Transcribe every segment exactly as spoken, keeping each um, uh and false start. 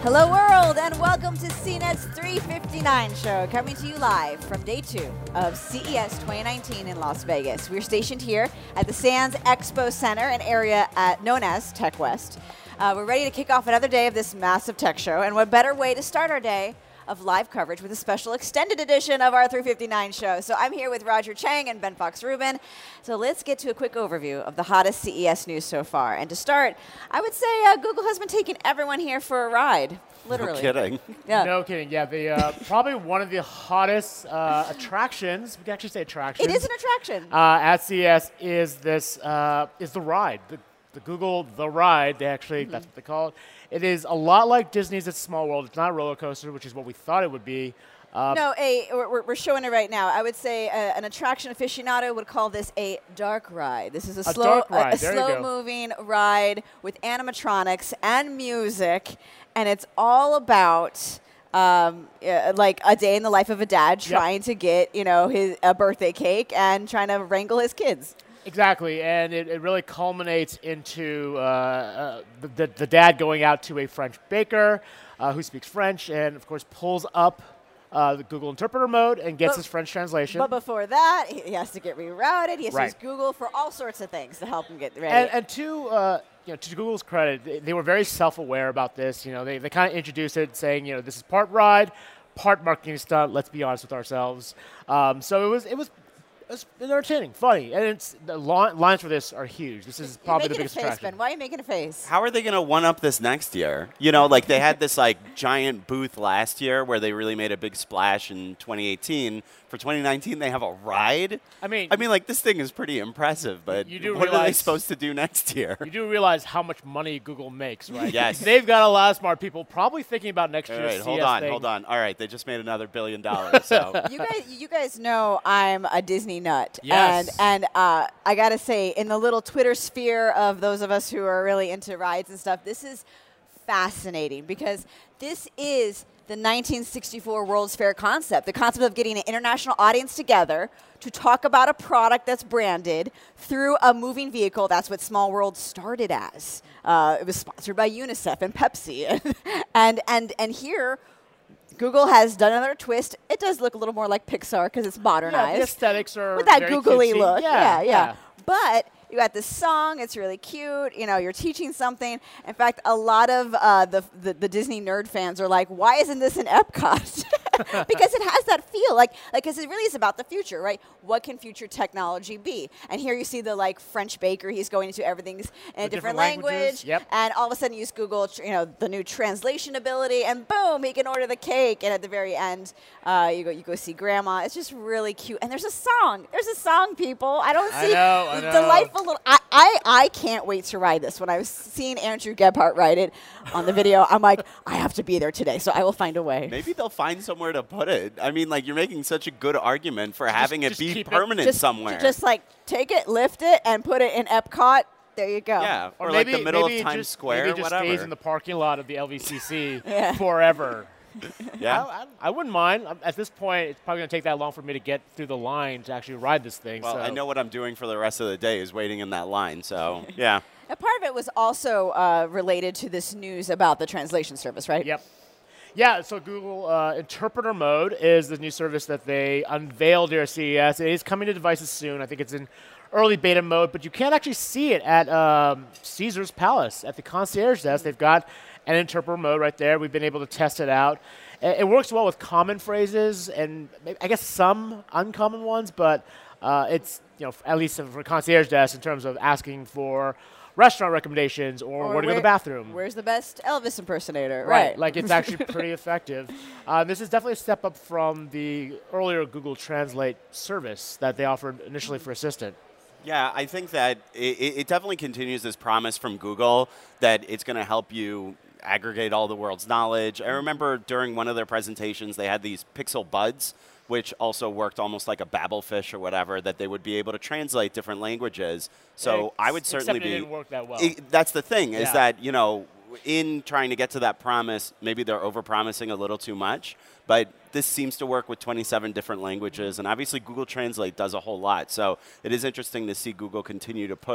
Hello world and welcome to C NET's three fifty-nine show, coming to you live from day two of C E S twenty nineteen in Las Vegas. We're stationed here at the Sands Expo Center, an area at, known as Tech West. Uh, we're ready to kick off another day of this massive tech show, and what better way to start our day of live coverage with a special extended edition of our three fifty-nine show. So I'm here with Roger Chang and Ben Fox-Rubin. So let's get to a quick overview of the hottest C E S news so far. And to start, I would say uh, Google has been taking everyone here for a ride, literally. No kidding. Yeah. No kidding. Yeah, the uh, probably one of the hottest uh, attractions. We can actually say attractions. It is an attraction. Uh, at C E S is this uh, is the ride. The, the Google The Ride. They actually mm-hmm. that's what they call it. It is a lot like Disney's It's Small World. It's not a roller coaster, which is what we thought it would be. Uh, no, a, we're, we're showing it right now. I would say uh, an attraction aficionado would call this a dark ride. This is a, a slow, dark ride. a, a there you go. slow-moving ride with animatronics and music, and it's all about um, uh, like a day in the life of a dad trying yep. to get you know his a birthday cake and trying to wrangle his kids. Exactly, and it, it really culminates into uh, uh, the, the, the dad going out to a French baker uh, who speaks French and, of course, pulls up uh, the Google Interpreter mode and gets but, his French translation. But before that, he has to get rerouted. He has right. to use Google for all sorts of things to help him get ready. And, and to, uh, you know, to Google's credit, they, they were very self-aware about this. You know, they, they kind of introduced it saying, you know, this is part ride, part marketing stunt. Let's be honest with ourselves. Um, so it was it was. It's entertaining, funny, and it's the lines for this are huge. This is probably the biggest face, attraction. Ben. Why are you making a face? How are they going to one-up this next year? You know, like they had this like giant booth last year where they really made a big splash in twenty eighteen. For twenty nineteen, they have a ride. I mean, I mean, like this thing is pretty impressive. But you do what realize, are they supposed to do next year? You do realize how much money Google makes, right? Yes. They've got a lot of smart people probably thinking about next All year's right, C E S hold on, thing. hold on. All right, they just made another billion dollars. So you guys, you guys know I'm a Disney nut, yes. and and uh, I gotta say, in the little Twitter sphere of those of us who are really into rides and stuff, this is fascinating because this is the nineteen sixty-four World's Fair concept, the concept of getting an international audience together to talk about a product that's branded through a moving vehicle. That's what Small World started as. Uh, it was sponsored by UNICEF and Pepsi, and and and here. Google has done another twist. It does look a little more like Pixar because it's modernized. Yeah, the aesthetics are with that very googly cutesy. look. Yeah, Yeah, yeah, yeah. But you got this song. It's really cute. You know, you're teaching something. In fact, a lot of uh, the, the the Disney nerd fans are like, "Why isn't this in Epcot?" Because it has that feel, like, like, because it really is about the future, right? What can future technology be? And here you see the like French baker. He's going into everything's in a The different, different languages, language, yep. and all of a sudden you use Google, you know, the new translation ability, and boom, he can order the cake. And at the very end, uh, you go you go see Grandma. It's just really cute. And there's a song. There's a song, people. I don't see I know, I know. delightful little. I, I I can't wait to ride this. When I was seeing Andrew Gebhardt ride it on the video, I'm like, I have to be there today, so I will find a way. maybe they'll find somewhere to put it. I mean, like you're making such a good argument for having just it be keep it- permanent just, somewhere. Just like take it, lift it, and put it in Epcot. There you go. yeah, or, Or like maybe, the middle maybe of it Times just, Square, maybe it just whatever. stays in the parking lot of the L V C C Yeah. forever. yeah. I, I, I wouldn't mind. Um, At this point, it's probably going to take that long for me to get through the line to actually ride this thing. Well, so. I know what I'm doing for the rest of the day is waiting in that line. So, yeah. And part of it was also uh, related to this news about the translation service, right? Yep. Yeah, so Google uh, Interpreter Mode is the new service that they unveiled here at C E S. It is coming to devices soon. I think it's in early beta mode, but you can't actually see it at um, Caesar's Palace, at the concierge desk. They've got an interpreter mode right there. We've been able to test it out. It, it works well with common phrases and maybe, I guess some uncommon ones, but uh, it's, you know, at least for concierge desk in terms of asking for restaurant recommendations or, Or where to go where- to the bathroom. Where's the best Elvis impersonator? Right. Right. Like, it's actually pretty effective. Uh, this is definitely a step up from the earlier Google Translate service that they offered initially for Assistant. Yeah, I think that it, it definitely continues this promise from Google that it's going to help you aggregate all the world's knowledge. I remember during one of their presentations, they had these Pixel Buds, which also worked almost like a Babelfish or whatever, that they would be able to translate different languages. So I would certainly Except be. it didn't work that well. It, that's the thing, is Yeah. that, you know, in trying to get to that promise, maybe they're over-promising a little too much, but this seems to work with twenty-seven different languages, and obviously Google Translate does a whole lot. So it is interesting to see Google continue to push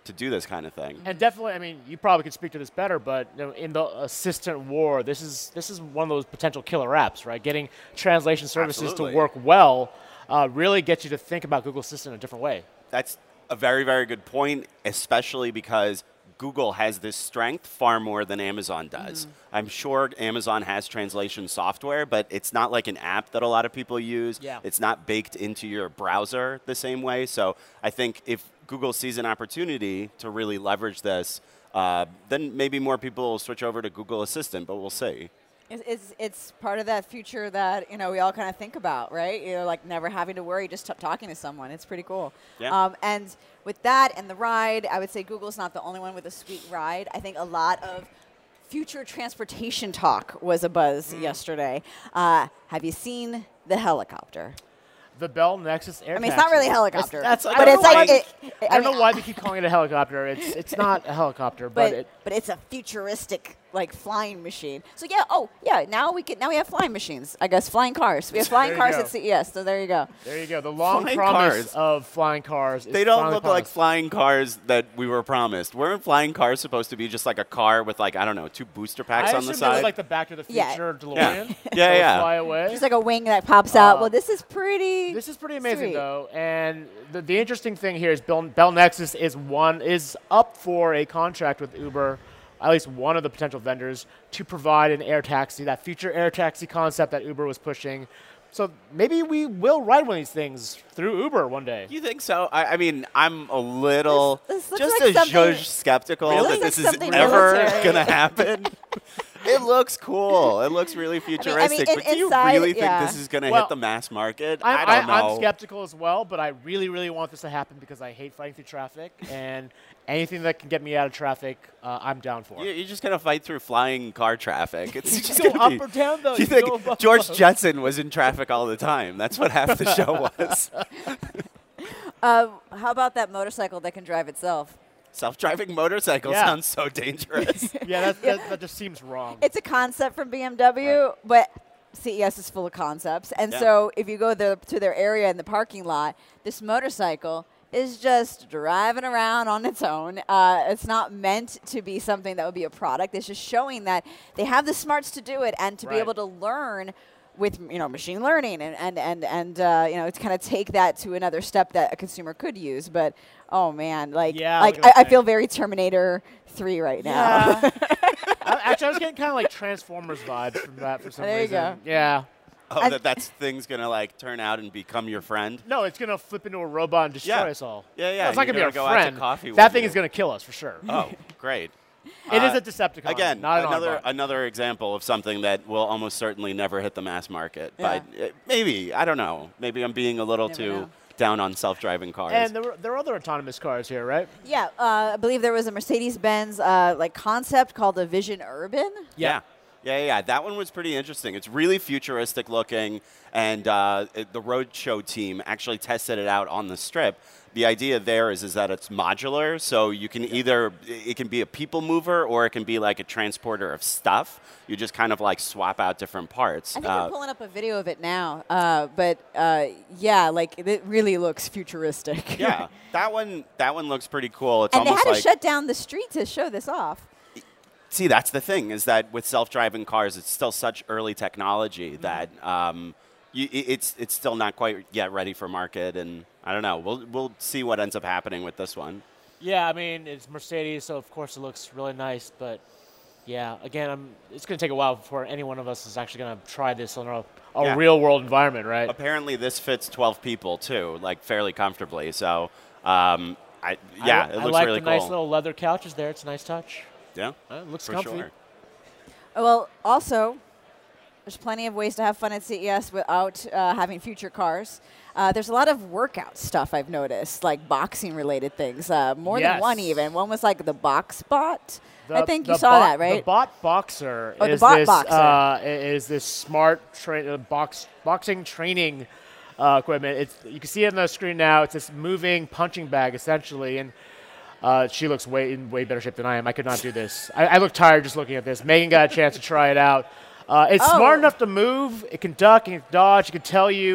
to do this kind of thing. And definitely, I mean, you probably could speak to this better, but you know, in the assistant war, this is this is one of those potential killer apps, right? Getting translation services Absolutely. to work well uh, really gets you to think about Google Assistant in a different way. That's a very, very good point, especially because Google has this strength far more than Amazon does. Mm. I'm sure Amazon has translation software, but it's not like an app that a lot of people use. Yeah. It's not baked into your browser the same way. So I think if Google sees an opportunity to really leverage this, uh, then maybe more people will switch over to Google Assistant, but we'll see. It's, it's, it's part of that future that, you know, we all kind of think about, right? You know, like never having to worry, just t talking to someone. It's pretty cool. Yeah. Um, and with that and the ride, I would say Google's not the only one with a sweet ride. I think a lot of future transportation talk was a buzz mm. yesterday. Uh, have you seen the helicopter? The Bell Nexus Air I mean, Taxi. it's not really a helicopter. It's, that's, but it's like it, it, I don't I mean, know why they keep calling it a helicopter. It's it's not a helicopter, but but, it, but it's a futuristic like flying machine. So yeah, oh yeah, now we can now we have flying machines. I guess flying cars. We have flying cars go. at C E S. So there you go. There you go. The long Flying promise cars. of flying cars. Is They don't finally look like promised. flying cars that we were promised. Weren't flying cars supposed to be just like a car with like, I don't know, two booster packs I on the assumed it was side? like the Back to the Future Yeah. DeLorean. Yeah. that Yeah, would yeah. Fly away. Just like a wing that pops out. Uh, Well, this is pretty. This is pretty amazing, sweet. though, and the, the interesting thing here is Bell, Bell Nexus is one is up for a contract with Uber, at least one of the potential vendors, to provide an air taxi, that future air taxi concept that Uber was pushing. So maybe we will ride one of these things through Uber one day. You think so? I, I mean, I'm a little This- this looks just like a something- zhuzh skeptical Really? that Looks this like is something ever military. going to happen. It looks cool. It looks really futuristic. in- but do you inside, really yeah. think this is going to Well, hit the mass market? I'm, I don't I, know. I'm skeptical as well, but I really, really want this to happen because I hate fighting through traffic, and anything that can get me out of traffic, uh, I'm down for. You- You're just going to fight through flying car traffic. It's You just can go gonna up be, or down, though. You You can go think above George both. Jetson was in traffic all the time? That's what half the show was. Uh, how about that motorcycle that can drive itself? Self-driving motorcycle Yeah. sounds so dangerous. Yeah, that, that, that just seems wrong. It's a concept from B M W, but C E S is full of concepts. And Yeah. so if you go there to their area in the parking lot, this motorcycle is just driving around on its own. Uh, it's not meant to be something that would be a product. It's just showing that they have the smarts to do it and to be Right. able to learn with you know machine learning and and and and uh, you know to kind of take that to another step that a consumer could use. But oh man, like Yeah, like look at I, I that feel thing. very Terminator three right now. Yeah. I, actually, I was getting kind of like Transformers vibes from that for some There you reason. go. Yeah. Oh, I- that that thing's going to like turn out and become your friend? No, it's gonna flip into a robot and destroy Yeah. us all. Yeah, yeah, No, it's not you're gonna be gonna our go out to friend. coffee that with thing you. is gonna kill us for sure. Oh, great. It is Uh, a Decepticon. Again, not an another Autobot. another example of something that will almost certainly never hit the mass market. Yeah. But uh, maybe, I don't know. Maybe I'm being a little Never too know. down on self-driving cars. And there were, there are other autonomous cars here, right? Yeah, uh, I believe there was a Mercedes-Benz uh, like concept called a Vision Urban. Yeah. Yeah, yeah, yeah. That one was pretty interesting. It's really futuristic looking, and uh, it, the Roadshow team actually tested it out on the strip. The idea there is, is that it's modular, so you can either, it can be a people mover or it can be like a transporter of stuff. You just kind of like swap out different parts. I think Uh, we're pulling up a video of it now, uh, but uh, yeah, like it really looks futuristic. yeah, that one, that one looks pretty cool. It's and they almost had to like, shut down the street to show this off. see, that's the thing, is that with self-driving cars, it's still such early technology Mm-hmm. that um, you, i- it's it's still not quite yet ready for market, and I don't know. We'll we'll see what ends up happening with this one. Yeah, I mean, it's Mercedes, so of course it looks really nice. But yeah, again, I'm, it's going to take a while before any one of us is actually going to try this on a, a Yeah. real world environment, right? Apparently, this fits twelve people too, like fairly comfortably. So, um, I yeah, I, it I looks like really the cool. nice little leather couches there. It's a nice touch. yeah, Uh, it looks for comfy. sure. Well, also, there's plenty of ways to have fun at C E S without uh, having future cars. Uh, there's a lot of workout stuff I've noticed, like boxing-related things. Uh, more than Yes. one, even. One was like the Box Bot. I The- think the you saw bot- that, right? The Bot Boxer Oh, the is Bot this Boxer. Uh, i- is this smart tra- uh, box boxing training uh, equipment. It's you can see it on the screen now. It's this moving punching bag essentially, and uh, she looks way in way better shape than I am. I could not do this. I, I look tired just looking at this. Megan got a chance to try it out. Uh, it's Oh. smart enough to move. It can duck, it can dodge. It can tell you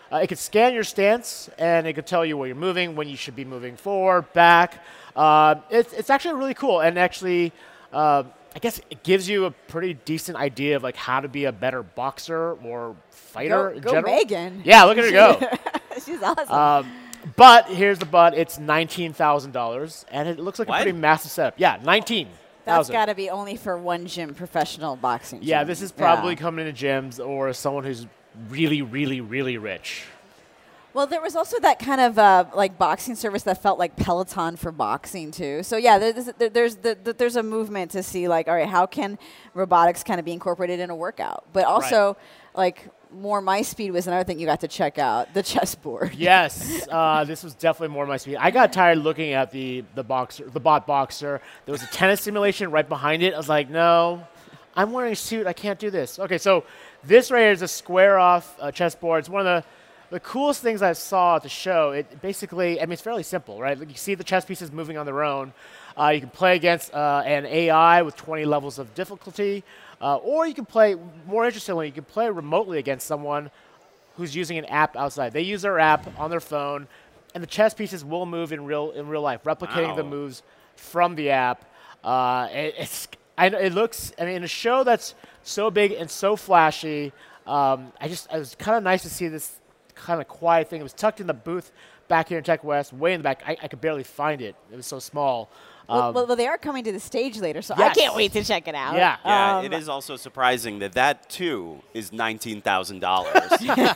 Uh, it could scan your stance, and it could tell you where you're moving, when you should be moving forward, back. Uh, it's, it's actually really cool, and actually, uh, I guess it gives you a pretty decent idea of like how to be a better boxer or fighter Go, in go general. Megan. Yeah, look at her go. She's awesome. Um, but here's the but. It's nineteen thousand dollars, and it looks like What? a pretty massive setup. Yeah, nineteen That's thousand. got to be only for one gym, professional boxing gym. Yeah, this is probably Yeah. coming into gyms or someone who's really, really, really rich. Well, there was also that kind of uh, like boxing service that felt like Peloton for boxing too. So yeah, there's there, there's the, the, there's a movement to see like, all right, how can robotics kind of be incorporated in a workout? But also, like more my speed was another thing you got to check out, the chessboard. Yes, uh, this was definitely more my speed. I got tired looking at the the boxer, the bot boxer. There was a tennis simulation right behind it. I was like, no, I'm wearing a suit. I can't do this. Okay, so this right here is a square-off uh, chessboard. It's one of the the coolest things I saw at the show. It basically, I mean, it's fairly simple, right? Like you see the chess pieces moving on their own. Uh, you can play against uh, an A I with twenty levels of difficulty, uh, or you can play, more interestingly, you can play remotely against someone who's using an app outside. They use their app on their phone, and the chess pieces will move in real in real life, replicating Wow. the moves from the app. Uh, it, it's, I, it looks, I mean, in a show that's so big and so flashy, um, I just, it was kind of nice to see this kind of quiet thing. It was tucked in the booth back here in Tech West, way in the back. I, I could barely find it. It was so small. Well, Um, well, well, they are coming to the stage later, so Yes. I can't wait to check it out. Yeah. Yeah, Um, it is also surprising that that too is nineteen thousand dollars.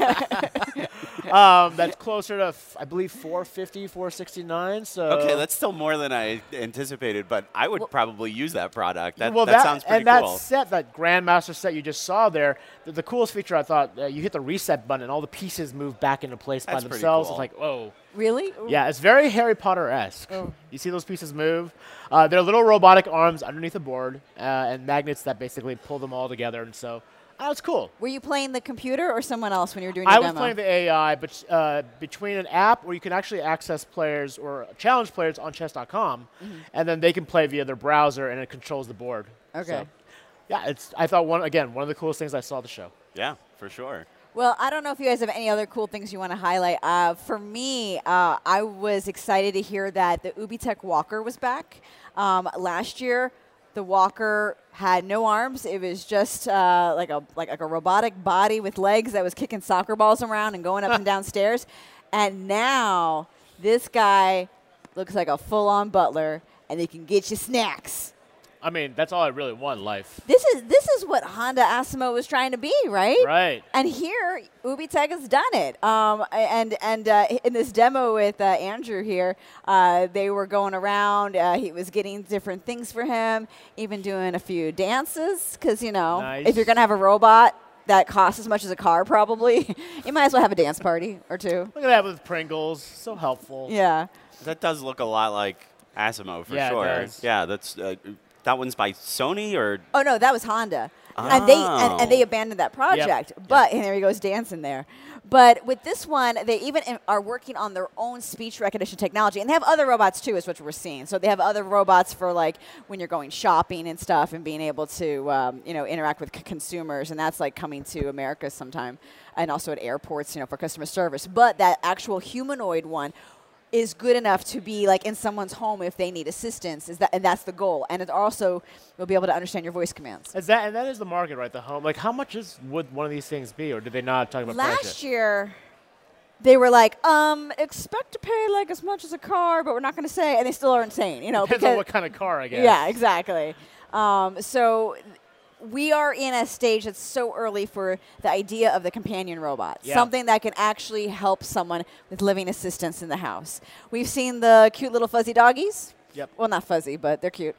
um, that's closer to, f- I believe, four fifty, four sixty-nine. So Okay, that's still more than I anticipated, but I would probably use that product. That, well, that, sounds pretty and cool. that set, that Grandmaster set you just saw there, the, the coolest feature I thought, uh, you hit the reset button and all the pieces move back into place That's by pretty themselves. cool. It's like, whoa. Really? Ooh. Yeah, it's very Harry Potter-esque. Oh. You see those pieces move? Uh, they're little robotic arms underneath the board uh, and magnets that basically pull them all together. And so, uh, it's cool. Were you playing the computer or someone else when you were doing your I was demo? playing the A I, but uh, between an app where you can actually access players or challenge players on chess dot com, Mm-hmm. and then they can play via their browser, and it controls the board. Okay. So, yeah, it's. I thought one again one of the coolest things I saw at the show. Yeah, for sure. Well, I don't know if you guys have any other cool things you want to highlight. Uh, for me, uh, I was excited to hear that the Ubitech Walker was back. Um, last year, the Walker had no arms. It was just uh, like a like, like a robotic body with legs that was kicking soccer balls around and going up and down stairs. And now this guy looks like a full-on butler, and he can get you snacks. I mean, that's all I really want in life. This is this is what Honda Asimo was trying to be, right? Right. And here, Ubitech has done it. Um, and and uh, in this demo with uh, Andrew here, uh, they were going around. Uh, he was getting different things for him, even doing a few dances. Because, you know, Nice. if you're going to have a robot that costs as much as a car, probably, you might as well have a dance party or two. Look at that with Pringles. So helpful. Yeah. That does look a lot like Asimo for Yeah, it sure. does. Yeah, that's uh, that one's by Sony or Oh, no, that was Honda. And they and, and they Oh. abandoned that project. But and there he goes dancing there. But with this one, they even in- are working on their own speech recognition technology, and they have other robots too, is what we're seeing. So they have other robots for like when you're going shopping and stuff, and being able to um, you know interact with c- consumers, and that's like coming to America sometime, and also at airports, you know, for customer service. But that actual humanoid one is good enough to be like in someone's home if they need assistance. Is that and that's the goal, and it also will be able to understand your voice commands. Is that and that is the market, right? The home. Like, how much is would one of these things be, or did they not talk about price Last yet? year, they were like, um, expect to pay like as much as a car, but we're not going to say, and they still aren't saying, you know, Depends on because what kind of car, I guess. yeah, exactly. Um, so we are in a stage that's so early for the idea of the companion robot, Yeah. something that can actually help someone with living assistance in the house. We've seen the cute little fuzzy doggies. Yep. Well, not fuzzy, but they're cute.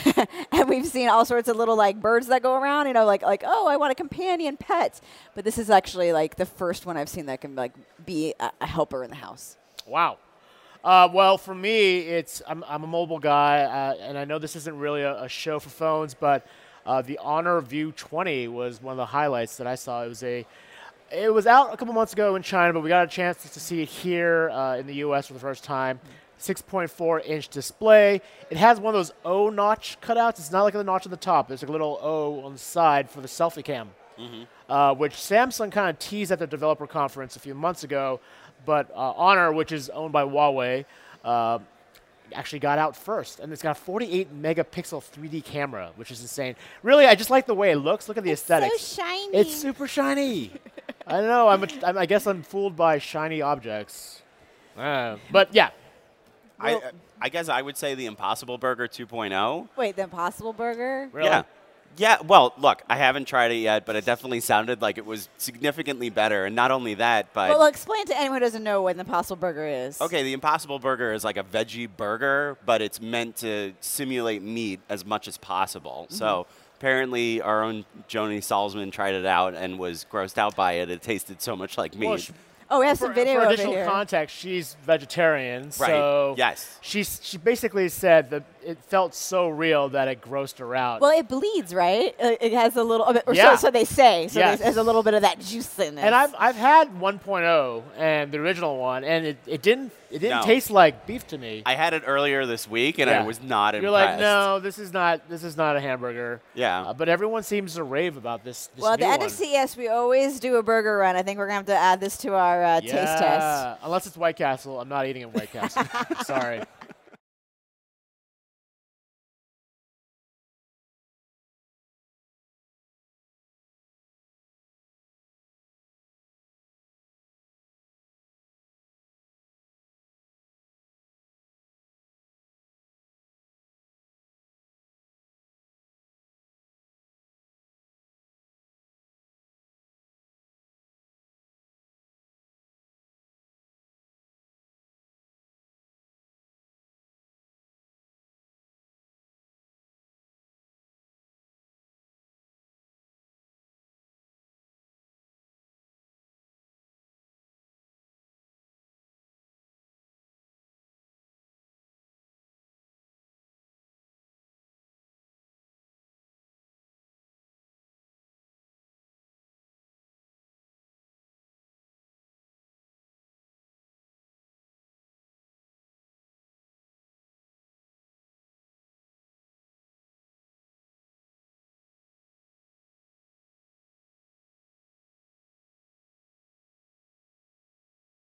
And we've seen all sorts of little like birds that go around, you know, like like oh, I want a companion pet. But this is actually like the first one I've seen that can like be a, a helper in the house. Wow. Uh, well, for me, it's I'm, I'm a mobile guy, uh, and I know this isn't really a, a show for phones, but uh, the Honor View twenty was one of the highlights that I saw. It was a it was out a couple months ago in China, but we got a chance to see it here uh, in the U S for the first time. six point four inch display. It has one of those O notch cutouts. It's not like the notch on the top. There's like a little O on the side for the selfie cam. Mm-hmm. uh, which Samsung kind of teased at the developer conference a few months ago, but uh, Honor, which is owned by Huawei, uh, actually got out first, and it's got a forty-eight megapixel three D camera, which is insane. Really, I just like the way it looks. Look at the It's aesthetics. so shiny. It's super shiny. I don't know. I'm, a, I'm I guess I'm fooled by shiny objects. Uh, but yeah. I, I guess I would say the Impossible Burger two point oh. Wait, the Impossible Burger? Really? Yeah. Yeah, well, look, I haven't tried it yet, but it definitely sounded like it was significantly better. And not only that, but... Well, explain to anyone who doesn't know what an Impossible Burger is. Okay, the Impossible Burger is like a veggie burger, but it's meant to simulate meat as much as possible. Mm-hmm. So apparently our own Joni Salzman tried it out and was grossed out by it. It tasted so much like meat. Well, sh- Oh, we have for, some video for over additional here. context, she's vegetarian, Right, so yes. she's she basically said that it felt so real that it grossed her out. Well, it bleeds, right? Uh, It has a little bit, or Yeah. so, so they say. So Yes. there's, there's a little bit of that juice in it. and I've I've had one point oh and the original one, and it, it didn't it didn't No. taste like beef to me. I had it earlier this week, and Yeah. I was not You're impressed. like, no, this is not this is not a hamburger. Yeah. Uh, but everyone seems to rave about this. this well, at new the end one. of C E S, we always do a burger run. I think we're going to have to add this to our uh, taste test. Yeah, unless it's White Castle, I'm not eating at White Castle. Sorry.